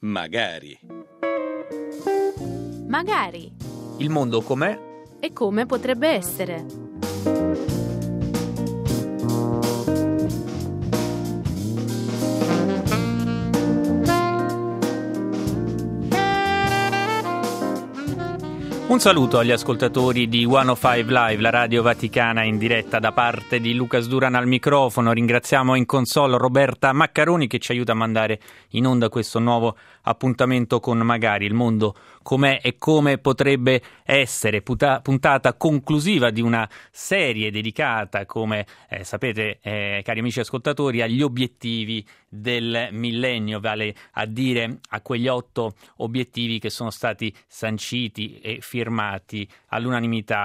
Magari. Magari. Il mondo com'è? E come potrebbe essere. Un saluto agli ascoltatori di 105 Live, la radio vaticana in diretta, da parte di Lucas Duran al microfono. Ringraziamo in console Roberta Maccaroni che ci aiuta a mandare in onda questo nuovo appuntamento con Magari, il mondo com'è e come potrebbe essere, puntata conclusiva di una serie dedicata, come sapete cari amici ascoltatori, agli obiettivi del millennio, vale a dire a quegli 8 obiettivi che sono stati sanciti e firmati all'unanimità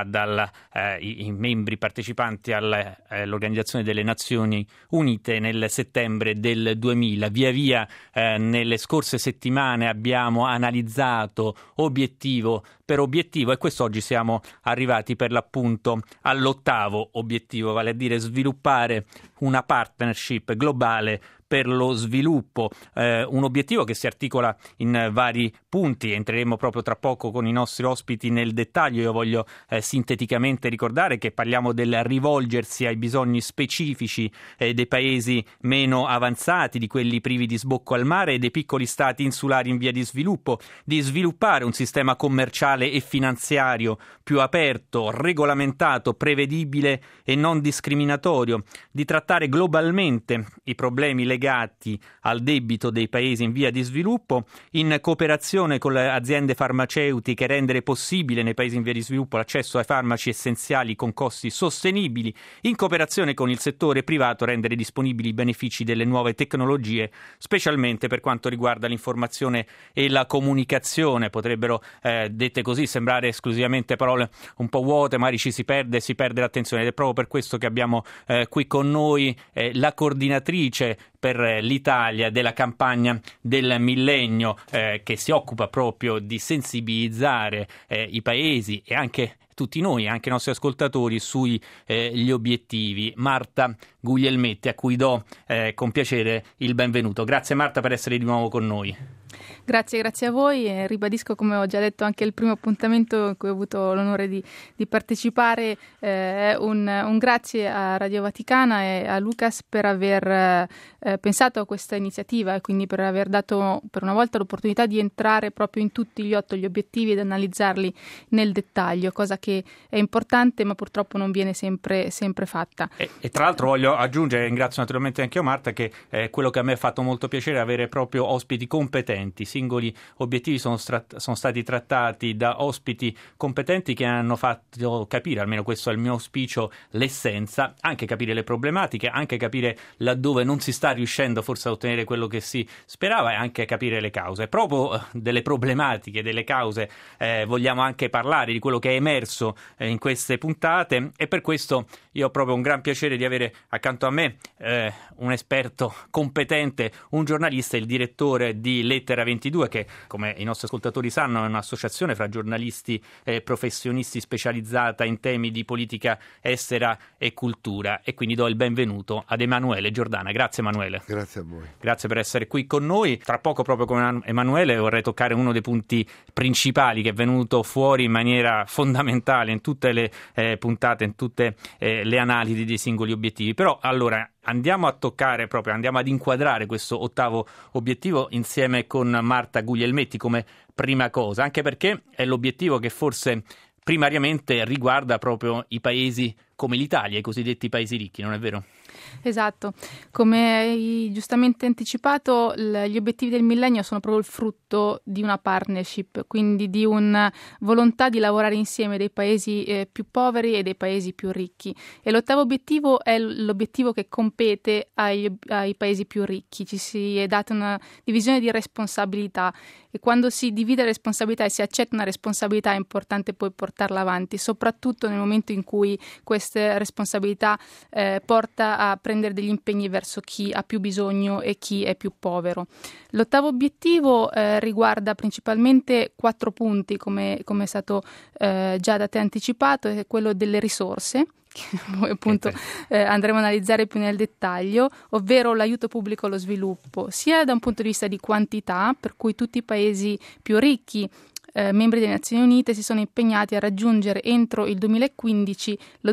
dai membri partecipanti all'Organizzazione delle Nazioni Unite nel settembre del 2000. Via via nelle scorse settimane abbiamo analizzato obiettivo per obiettivo e quest'oggi siamo arrivati per l'appunto all'8º obiettivo, vale a dire sviluppare una partnership globale per lo sviluppo, un obiettivo che si articola in vari punti. Entreremo proprio tra poco con i nostri ospiti nel dettaglio. Io voglio sinteticamente ricordare che parliamo del rivolgersi ai bisogni specifici dei paesi meno avanzati, di quelli privi di sbocco al mare e dei piccoli stati insulari in via di sviluppo, di sviluppare un sistema commerciale e finanziario più aperto, regolamentato, prevedibile e non discriminatorio, di trattare globalmente i problemi legati al debito dei paesi in via di sviluppo, in cooperazione con le aziende farmaceutiche rendere possibile nei paesi in via di sviluppo l'accesso ai farmaci essenziali con costi sostenibili, in cooperazione con il settore privato rendere disponibili i benefici delle nuove tecnologie, specialmente per quanto riguarda l'informazione e la comunicazione. Potrebbero, dette così, sembrare esclusivamente parole un po' vuote, magari ci si perde l'attenzione, ed è proprio per questo che abbiamo qui con noi la coordinatrice per l'Italia della campagna del millennio che si occupa proprio di sensibilizzare i paesi e anche tutti noi, anche i nostri ascoltatori, sui gli obiettivi. Marta Guglielmetti, a cui do con piacere il benvenuto. Grazie Marta per essere di nuovo con noi. Grazie a voi e ribadisco, come ho già detto anche il primo appuntamento in cui ho avuto l'onore di partecipare, un grazie a Radio Vaticana e a Lucas per aver pensato a questa iniziativa e quindi per aver dato per una volta l'opportunità di entrare proprio in tutti gli 8 obiettivi ed analizzarli nel dettaglio, cosa che è importante ma purtroppo non viene sempre fatta. E tra l'altro voglio aggiungere, ringrazio naturalmente anche io Marta, che quello che a me ha fatto molto piacere è avere proprio ospiti competenti. Singoli obiettivi sono stati trattati da ospiti competenti che hanno fatto capire, almeno questo è il mio auspicio, l'essenza, anche capire le problematiche, anche capire laddove non si sta riuscendo forse a ottenere quello che si sperava e anche capire le cause. Proprio delle problematiche, delle cause vogliamo anche parlare, di quello che è emerso in queste puntate, e per questo io ho proprio un gran piacere di avere accanto a me un esperto competente, un giornalista, il direttore di Lettera 22, che come i nostri ascoltatori sanno è un'associazione fra giornalisti e professionisti specializzata in temi di politica estera e cultura, e quindi do il benvenuto ad Emanuele Giordana. Grazie Emanuele. Grazie a voi. Grazie per essere qui con noi. Tra poco, proprio come Emanuele, vorrei toccare uno dei punti principali che è venuto fuori in maniera fondamentale in tutte le puntate, in tutte le analisi dei singoli obiettivi. Però allora andiamo ad inquadrare questo 8º obiettivo insieme con Marta Guglielmetti come prima cosa, anche perché è l'obiettivo che forse primariamente riguarda proprio i paesi come l'Italia, i cosiddetti paesi ricchi, non è vero? Esatto, come hai giustamente anticipato, gli obiettivi del millennio sono proprio il frutto di una partnership, quindi di una volontà di lavorare insieme dei paesi più poveri e dei paesi più ricchi, e l'8º obiettivo è l'obiettivo che compete ai paesi più ricchi. Ci si è data una divisione di responsabilità e quando si divide la responsabilità e si accetta una responsabilità è importante poi portarla avanti, soprattutto nel momento in cui questa responsabilità porta a prendere degli impegni verso chi ha più bisogno e chi è più povero. L'ottavo obiettivo riguarda principalmente 4 punti, come è stato già da te anticipato, è quello delle risorse, che poi appunto andremo a analizzare più nel dettaglio, ovvero l'aiuto pubblico allo sviluppo, sia da un punto di vista di quantità, per cui tutti i paesi più ricchi membri delle Nazioni Unite si sono impegnati a raggiungere entro il 2015 lo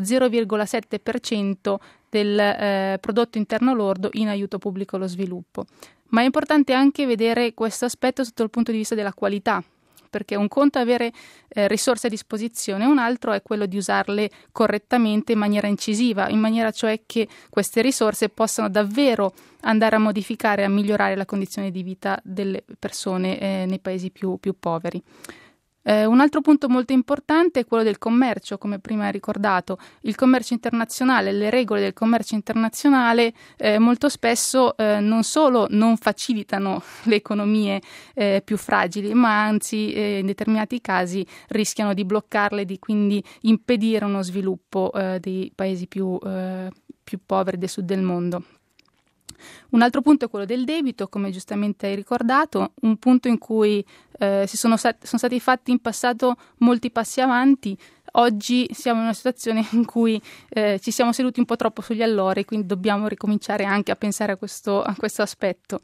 0,7% del prodotto interno lordo in aiuto pubblico allo sviluppo. Ma è importante anche vedere questo aspetto sotto il punto di vista della qualità, perché un conto è avere risorse a disposizione, un altro è quello di usarle correttamente in maniera incisiva, in maniera cioè che queste risorse possano davvero andare a modificare e a migliorare la condizione di vita delle persone nei paesi più poveri. Un altro punto molto importante è quello del commercio, come prima hai ricordato. Il commercio internazionale, le regole del commercio internazionale molto spesso non solo non facilitano le economie più fragili, ma anzi in determinati casi rischiano di bloccarle, di quindi impedire uno sviluppo dei paesi più poveri del sud del mondo. Un altro punto è quello del debito, come giustamente hai ricordato, un punto in cui sono stati fatti in passato molti passi avanti. Oggi siamo in una situazione in cui ci siamo seduti un po' troppo sugli allori, quindi dobbiamo ricominciare anche a pensare a questo aspetto.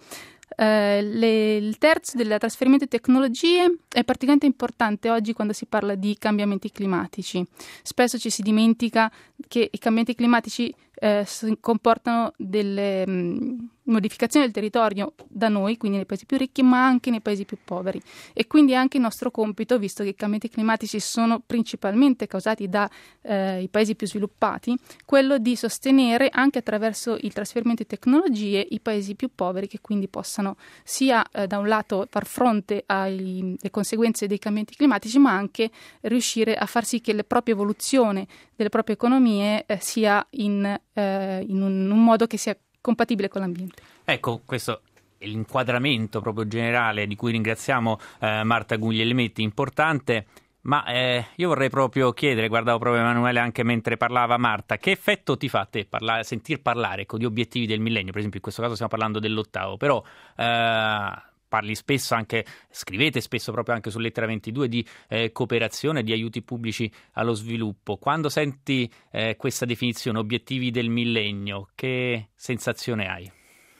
Il terzo del trasferimento di tecnologie è particolarmente importante oggi quando si parla di cambiamenti climatici. Spesso ci si dimentica che i cambiamenti climatici comportano delle modificazioni del territorio da noi, quindi nei paesi più ricchi, ma anche nei paesi più poveri. E quindi è anche il nostro compito, visto che i cambiamenti climatici sono principalmente causati dai paesi più sviluppati, quello di sostenere anche attraverso il trasferimento di tecnologie i paesi più poveri, che quindi possano sia da un lato far fronte alle conseguenze dei cambiamenti climatici, ma anche riuscire a far sì che la propria evoluzione delle proprie economie sia in un modo che sia compatibile con l'ambiente. Ecco, questo è l'inquadramento proprio generale di cui ringraziamo Marta Guglielmetti, importante, ma io vorrei proprio chiedere, guardavo proprio Emanuele anche mentre parlava Marta, che effetto ti fa a te sentir parlare di obiettivi del millennio? Per esempio in questo caso stiamo parlando dell'8º, però parli spesso anche, scrivete spesso proprio anche su Lettera 22 di cooperazione, di aiuti pubblici allo sviluppo. Quando senti questa definizione, obiettivi del millennio, che sensazione hai?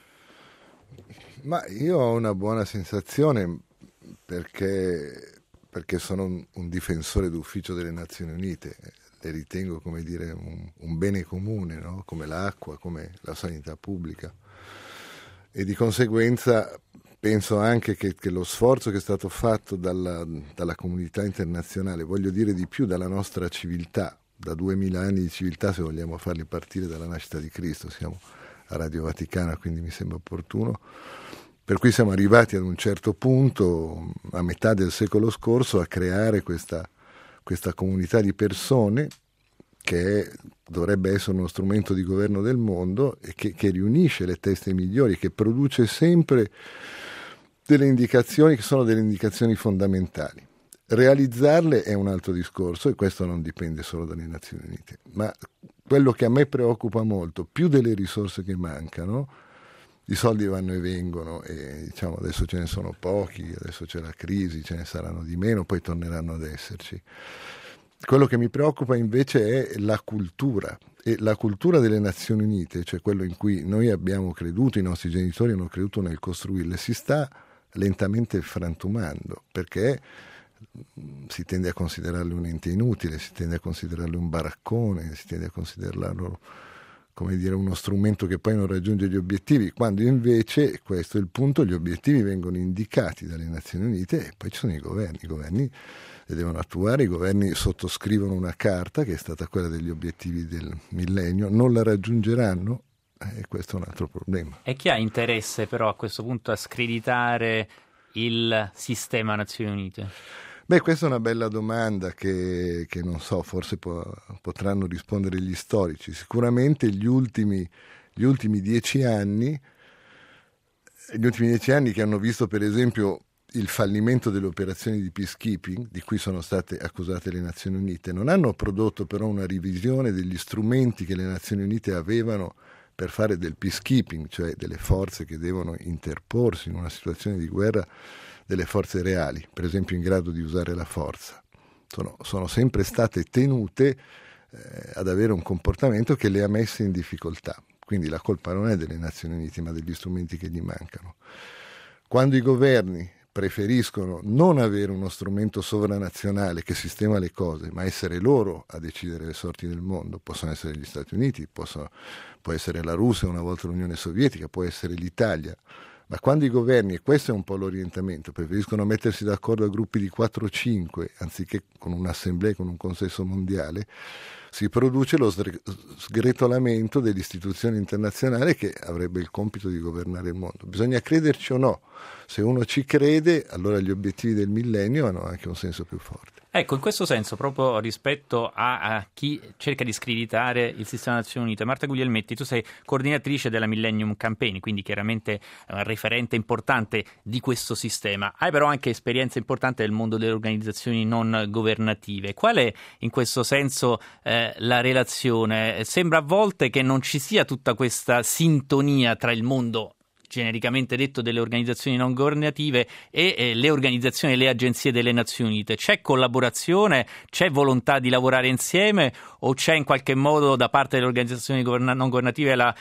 Ma io ho una buona sensazione perché sono un difensore d'ufficio delle Nazioni Unite. Le ritengo, come dire, un bene comune, no? Come l'acqua, come la sanità pubblica. E di conseguenza penso anche che lo sforzo che è stato fatto dalla comunità internazionale, voglio dire di più, dalla nostra civiltà, da 2000 anni di civiltà, se vogliamo farli partire dalla nascita di Cristo, siamo a Radio Vaticana, quindi mi sembra opportuno, per cui siamo arrivati ad un certo punto, a metà del secolo scorso, a creare questa comunità di persone che dovrebbe essere uno strumento di governo del mondo e che riunisce le teste migliori, che produce sempre delle indicazioni che sono delle indicazioni fondamentali. Realizzarle è un altro discorso e questo non dipende solo dalle Nazioni Unite, ma quello che a me preoccupa molto, più delle risorse che mancano, i soldi vanno e vengono e diciamo adesso ce ne sono pochi, adesso c'è la crisi, ce ne saranno di meno, poi torneranno ad esserci. Quello che mi preoccupa invece è la cultura, e la cultura delle Nazioni Unite, cioè quello in cui noi abbiamo creduto, i nostri genitori hanno creduto nel costruirle, si sta lentamente frantumando, perché si tende a considerarle un ente inutile, si tende a considerarle un baraccone, si tende a considerarlo, come dire, uno strumento che poi non raggiunge gli obiettivi, quando invece, questo è il punto, gli obiettivi vengono indicati dalle Nazioni Unite e poi ci sono i governi le devono attuare, i governi sottoscrivono una carta che è stata quella degli obiettivi del millennio, non la raggiungeranno e questo è un altro problema. E chi ha interesse però a questo punto a screditare il sistema Nazioni Unite? Beh, questa è una bella domanda che non so, forse potranno rispondere gli storici. Sicuramente gli ultimi 10 anni che hanno visto per esempio il fallimento delle operazioni di peacekeeping, di cui sono state accusate le Nazioni Unite, non hanno prodotto però una revisione degli strumenti che le Nazioni Unite avevano per fare del peacekeeping, cioè delle forze che devono interporsi in una situazione di guerra, delle forze reali, per esempio in grado di usare la forza. Sono sempre state tenute ad avere un comportamento che le ha messe in difficoltà. Quindi la colpa non è delle Nazioni Unite, ma degli strumenti che gli mancano. Quando i governi preferiscono non avere uno strumento sovranazionale che sistema le cose, ma essere loro a decidere le sorti del mondo, possono essere gli Stati Uniti, può essere la Russia, una volta l'Unione Sovietica, può essere l'Italia, ma quando i governi, e questo è un po' l'orientamento, preferiscono mettersi d'accordo a gruppi di 4 o 5, anziché con un'assemblea, con un consesso mondiale, si produce lo sgretolamento delle istituzioni internazionali che avrebbe il compito di governare il mondo. Bisogna crederci o no. Se uno ci crede, allora gli obiettivi del millennio hanno anche un senso più forte. Ecco, in questo senso, proprio rispetto a chi cerca di screditare il sistema Nazioni Unite, Marta Guglielmetti, tu sei coordinatrice della Millennium Campaign, quindi chiaramente un referente importante di questo sistema. Hai però anche esperienza importante nel mondo delle organizzazioni non governative. Qual è in questo senso la relazione? Sembra a volte che non ci sia tutta questa sintonia tra il mondo genericamente detto delle organizzazioni non governative e le organizzazioni e le agenzie delle Nazioni Unite. C'è collaborazione, c'è volontà di lavorare insieme o c'è in qualche modo da parte delle organizzazioni non governative la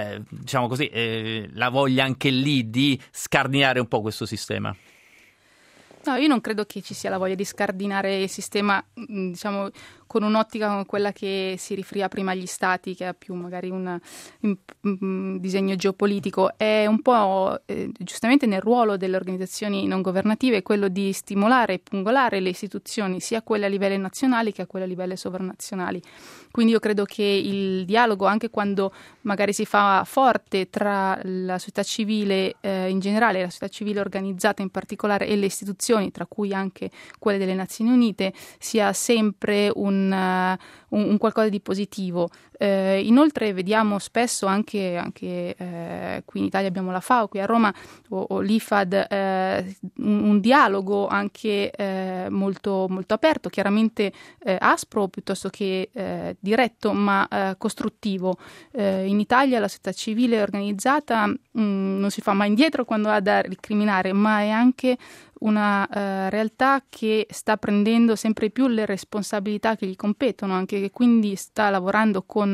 voglia anche lì di scardinare un po' questo sistema? No, io non credo che ci sia la voglia di scardinare il sistema, con un'ottica come quella che si riferia prima agli stati, che ha più magari un disegno geopolitico. È un po' giustamente nel ruolo delle organizzazioni non governative quello di stimolare e pungolare le istituzioni, sia quelle a livello nazionali che a quelle a livello sovranazionali. Quindi io credo che il dialogo, anche quando magari si fa forte tra la società civile in generale, la società civile organizzata in particolare e le istituzioni, tra cui anche quelle delle Nazioni Unite, sia sempre un qualcosa di positivo. Inoltre vediamo spesso anche qui in Italia abbiamo la FAO, qui a Roma o l'IFAD, un dialogo anche molto, molto aperto, chiaramente aspro piuttosto che diretto, ma costruttivo. In Italia la società civile organizzata non si fa mai indietro quando ha da recriminare, ma è anche una realtà che sta prendendo sempre più le responsabilità che gli competono, anche che quindi sta lavorando con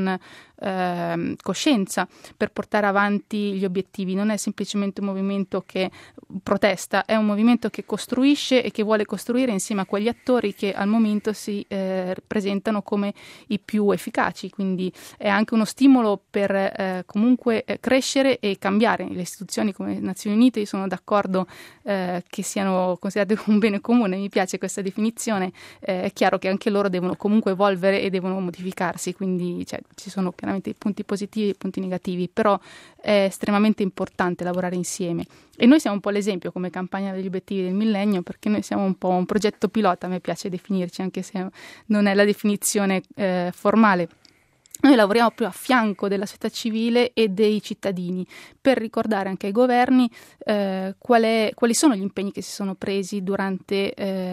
coscienza per portare avanti gli obiettivi. Non è semplicemente un movimento che protesta, è un movimento che costruisce e che vuole costruire insieme a quegli attori che al momento si presentano come i più efficaci, quindi è anche uno stimolo per comunque crescere e cambiare. Le istituzioni come le Nazioni Unite, io sono d'accordo che siano considerate un bene comune, mi piace questa definizione. È chiaro che anche loro devono comunque evolvere e devono modificarsi, quindi ci sono chiaramente i punti positivi e i punti negativi, però è estremamente importante lavorare insieme. E noi siamo un po' l'esempio come campagna degli obiettivi del millennio, perché noi siamo un po' un progetto pilota, a me piace definirci, anche se non è la definizione formale. Noi lavoriamo più a fianco della società civile e dei cittadini per ricordare anche ai governi quali sono gli impegni che si sono presi durante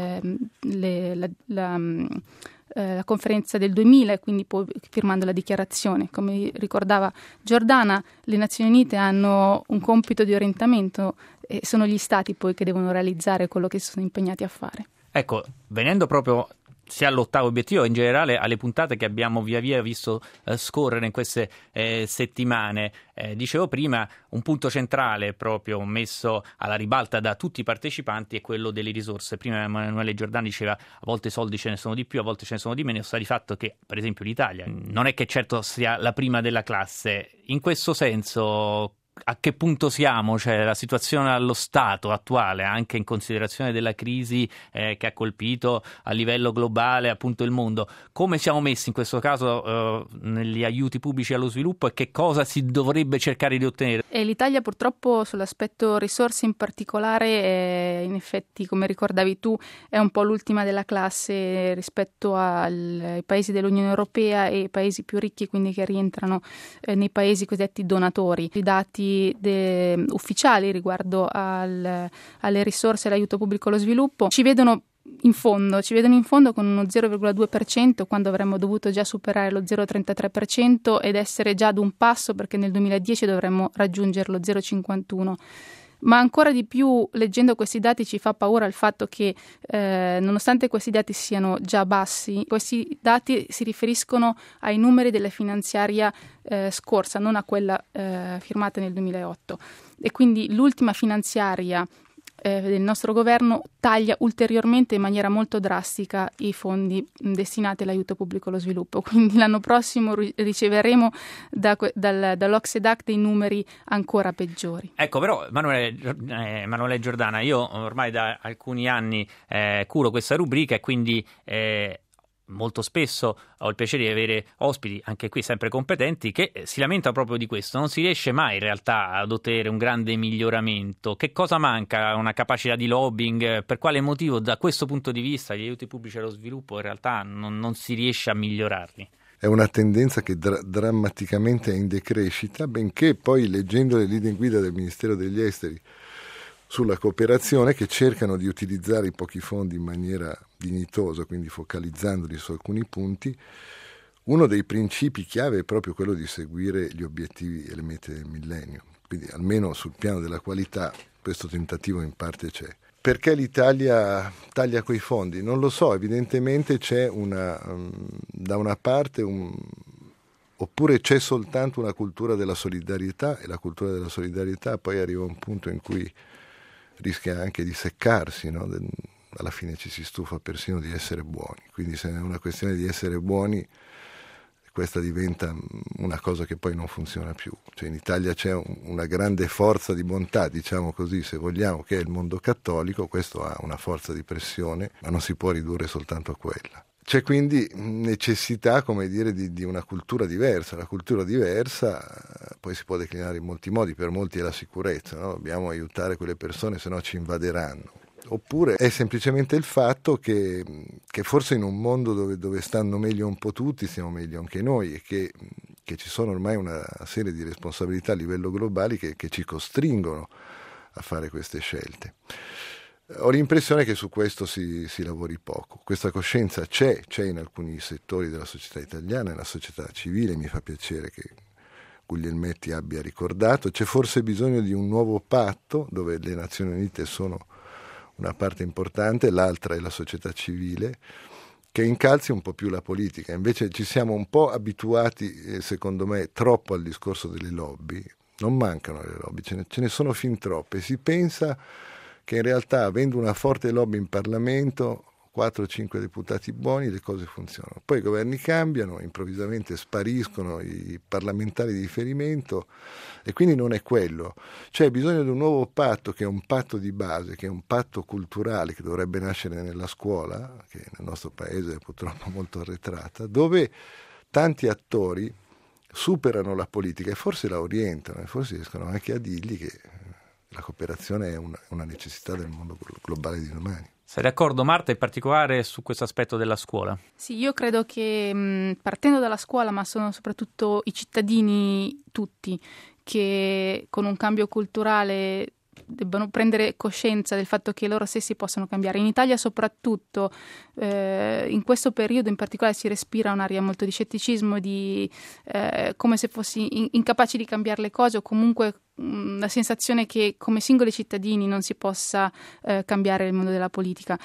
la conferenza del 2000, quindi poi firmando la dichiarazione. Come ricordava Giordana, le Nazioni Unite hanno un compito di orientamento e sono gli stati poi che devono realizzare quello che si sono impegnati a fare. Ecco, venendo proprio sia all'ottavo obiettivo e in generale alle puntate che abbiamo via via visto scorrere in queste settimane. Dicevo prima, un punto centrale proprio messo alla ribalta da tutti i partecipanti è quello delle risorse. Prima Emanuele Giordani diceva a volte soldi ce ne sono di più, a volte ce ne sono di meno. Sta di fatto che per esempio l'Italia non è che certo sia la prima della classe. In questo senso a che punto siamo? Cioè, la situazione allo stato attuale, anche in considerazione della crisi che ha colpito a livello globale appunto il mondo, come siamo messi in questo caso negli aiuti pubblici allo sviluppo e che cosa si dovrebbe cercare di ottenere? E l'Italia purtroppo sull'aspetto risorse in particolare in effetti, come ricordavi tu, è un po' l'ultima della classe rispetto ai paesi dell'Unione Europea e ai paesi più ricchi, quindi che rientrano nei paesi cosiddetti donatori. I dati ufficiali riguardo alle risorse e all'aiuto pubblico allo sviluppo ci vedono in fondo, ci vedono in fondo con uno 0,2% quando avremmo dovuto già superare lo 0,33% ed essere già ad un passo, perché nel 2010 dovremmo raggiungere lo 0,51%. Ma ancora di più, leggendo questi dati, ci fa paura il fatto che nonostante questi dati siano già bassi, questi dati si riferiscono ai numeri della finanziaria scorsa, non a quella firmata nel 2008. E quindi l'ultima finanziaria del nostro governo taglia ulteriormente in maniera molto drastica i fondi destinati all'aiuto pubblico allo sviluppo. Quindi l'anno prossimo riceveremo dall'Ocse-DAC dei numeri ancora peggiori. Ecco, però Emanuele Giordana, io ormai da alcuni anni curo questa rubrica e quindi molto spesso ho il piacere di avere ospiti, anche qui sempre competenti, che si lamentano proprio di questo. Non si riesce mai in realtà ad ottenere un grande miglioramento. Che cosa manca? Una capacità di lobbying? Per quale motivo da questo punto di vista gli aiuti pubblici allo sviluppo in realtà non si riesce a migliorarli? È una tendenza che drammaticamente è in decrescita, benché poi leggendo le linee guida del Ministero degli Esteri sulla cooperazione, che cercano di utilizzare i pochi fondi in maniera dignitosa, quindi focalizzandoli su alcuni punti, uno dei principi chiave è proprio quello di seguire gli obiettivi e le mete del millennio. Quindi almeno sul piano della qualità questo tentativo in parte c'è. Perché l'Italia taglia quei fondi? Non lo so, evidentemente c'è da una parte oppure c'è soltanto una cultura della solidarietà, e la cultura della solidarietà poi arriva a un punto in cui rischia anche di seccarsi, no? Alla fine ci si stufa persino di essere buoni, quindi se è una questione di essere buoni questa diventa una cosa che poi non funziona più. Cioè in Italia c'è una grande forza di bontà, diciamo così, se vogliamo, che è il mondo cattolico. Questo ha una forza di pressione, ma non si può ridurre soltanto a quella. C'è quindi necessità, come dire, di una cultura diversa. La cultura diversa poi si può declinare in molti modi, per molti è la sicurezza, no? Dobbiamo aiutare quelle persone, se no ci invaderanno. Oppure è semplicemente il fatto che forse in un mondo dove stanno meglio un po' tutti, stiamo meglio anche noi, e che ci sono ormai una serie di responsabilità a livello globale che ci costringono a fare queste scelte. Ho l'impressione che su questo si lavori poco. Questa coscienza c'è in alcuni settori della società italiana, nella società civile, mi fa piacere che Guglielmetti abbia ricordato. C'è forse bisogno di un nuovo patto dove le Nazioni Unite sono una parte importante, l'altra è la società civile, che incalzi un po' più la politica. Invece ci siamo un po' abituati, secondo me, troppo al discorso delle lobby. Non mancano le lobby, ce ne sono fin troppe. Si pensa che in realtà, avendo una forte lobby in Parlamento, 4-5 deputati buoni, le cose funzionano. Poi i governi cambiano, improvvisamente spariscono i parlamentari di riferimento e quindi non è quello. C'è bisogno di un nuovo patto, che è un patto di base, che è un patto culturale che dovrebbe nascere nella scuola, che nel nostro paese è purtroppo molto arretrata, dove tanti attori superano la politica e forse la orientano e forse riescono anche a dirgli che la cooperazione è una necessità del mondo globale di domani. Sei d'accordo, Marta, in particolare su questo aspetto della scuola? Sì, io credo che partendo dalla scuola, ma sono soprattutto i cittadini tutti che con un cambio culturale debbano prendere coscienza del fatto che loro stessi possono cambiare. In Italia soprattutto in questo periodo in particolare si respira un'aria molto di scetticismo, di come se fossi incapaci di cambiare le cose, o comunque la sensazione che come singoli cittadini non si possa cambiare il mondo della politica.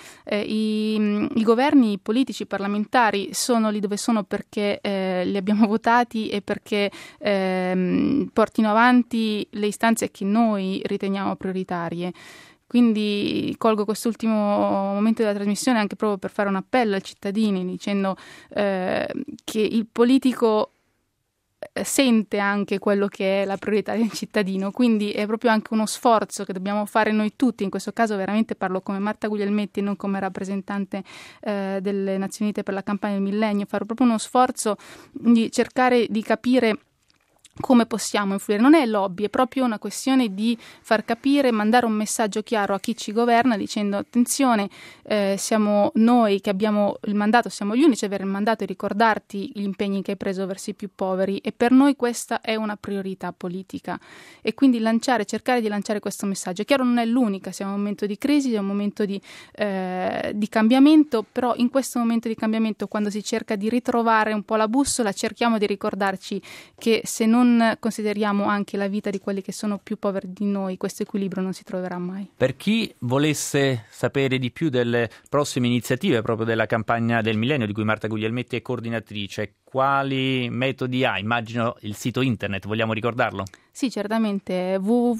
I governi politici, parlamentari sono lì dove sono perché li abbiamo votati e perché portino avanti le istanze che noi riteniamo prioritarie. Quindi colgo quest'ultimo momento della trasmissione anche proprio per fare un appello ai cittadini, dicendo che il politico sente anche quello che è la priorità del cittadino, quindi è proprio anche uno sforzo che dobbiamo fare noi tutti. In questo caso veramente parlo come Marta Guglielmetti e non come rappresentante delle Nazioni Unite per la campagna del millennio, fare proprio uno sforzo di cercare di capire come possiamo influire. Non è lobby, è proprio una questione di far capire, mandare un messaggio chiaro a chi ci governa dicendo attenzione, siamo noi che abbiamo il mandato, siamo gli unici ad avere il mandato di ricordarti gli impegni che hai preso verso i più poveri e per noi questa è una priorità politica e quindi cercare di lanciare questo messaggio. È chiaro, non è l'unica, siamo in un momento di crisi, è un momento di cambiamento, però in questo momento di cambiamento, quando si cerca di ritrovare un po' la bussola, cerchiamo di ricordarci che se non consideriamo anche la vita di quelli che sono più poveri di noi, questo equilibrio non si troverà mai. Per chi volesse sapere di più delle prossime iniziative proprio della campagna del millennio di cui Marta Guglielmetti è coordinatrice, quali metodi ha? Immagino il sito internet, vogliamo ricordarlo? Sì, certamente,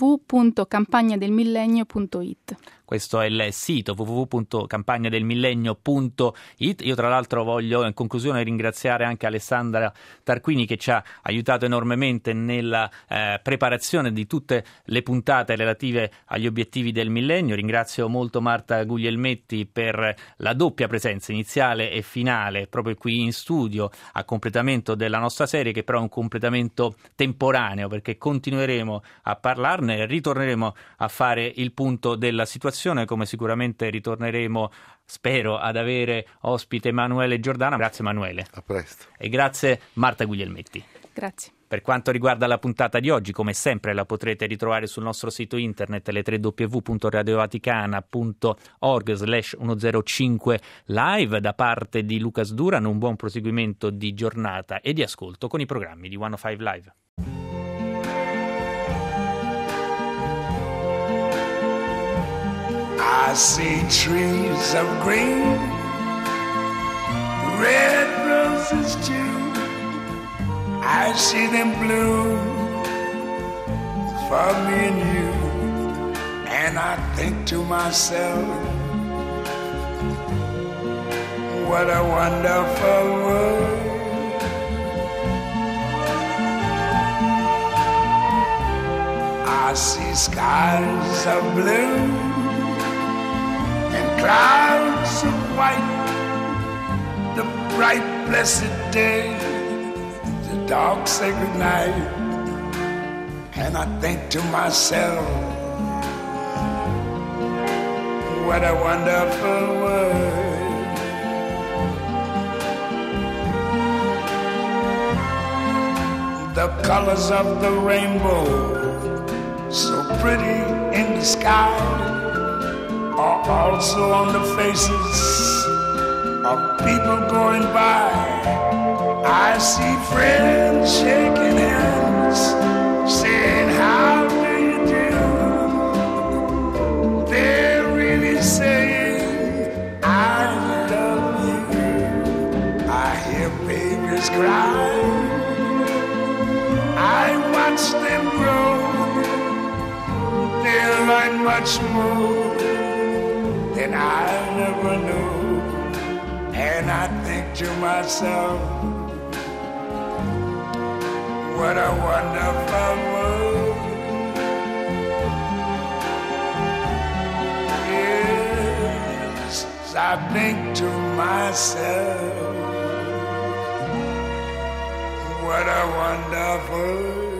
www.campagnadelmillennio.it. Questo è il sito www.campagnadelmillennio.it. Io tra l'altro voglio in conclusione ringraziare anche Alessandra Tarquini che ci ha aiutato enormemente nella preparazione di tutte le puntate relative agli obiettivi del millennio. Ringrazio molto Marta Guglielmetti per la doppia presenza iniziale e finale proprio qui in studio a completamento della nostra serie, che però è un completamento temporaneo perché continueremo a parlarne, ritorneremo a fare il punto della situazione, come sicuramente ritorneremo, spero, ad avere ospite Emanuele Giordana. Grazie Emanuele. A presto. E grazie Marta Guglielmetti. Grazie. Per quanto riguarda la puntata di oggi, come sempre la potrete ritrovare sul nostro sito internet, le www.radiovaticana.org/105 live. Da parte di Lucas Duran un buon proseguimento di giornata e di ascolto con i programmi di 105 Live. I see trees of green, red roses too. I see them bloom for me and you. And I think to myself, what a wonderful world. I see skies of blue and clouds of white, the bright blessed day, the dark sacred night. And I think to myself, what a wonderful world. The colors of the rainbow, so pretty in the sky, are also on the faces of people going by. I see friends shaking hands, saying, how do you do? They're really saying, I love you. I hear babies cry, I watch them grow. They'll learn much more than I never knew. And I think to myself, what a wonderful world. Yes, I think to myself, what a wonderful world.